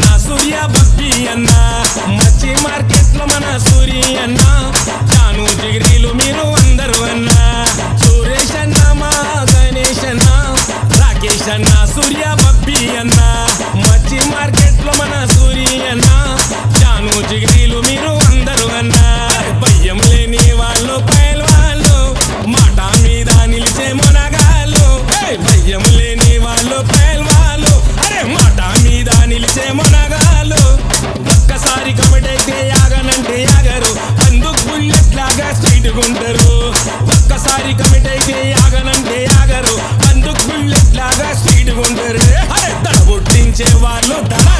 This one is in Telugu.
అన్న సూర్య బబ్బి అన్న మచ్చి మార్కెట్ లో మన సూరి అన్న జాను జిగిరీలు మీరు అందరూ అన్న సురేష్ అన్న మా గణేష్ అన్న రాకేష్ అన్న సూర్య బబ్బి అన్న మచ్చి మార్కెట్ లో మన సూరి అన్న జాను జిగిరీలు మీరు అందరూ అన్న భయం లేని వాళ్ళు పైల్వాళ్ళు మాట మీద నిలిచే మునగాళ్ళు భయం లేని వాళ్ళు పైల్వాళ్ళు అరే మాట మీద నిలిచే మునగాళ్ళు ఒక్కసారి కమిటైతే యాగనంటే యాగరు బందుకు బుల్లెట్ లాగా స్ట్రైట్ గుంటారు ఒక్కసారి కమిటైతే యాగనంటే యాగరు బందుకు బుల్లెట్ లాగా స్ట్రైట్ గుంటారు దడ పుట్టించే వాళ్ళు దడ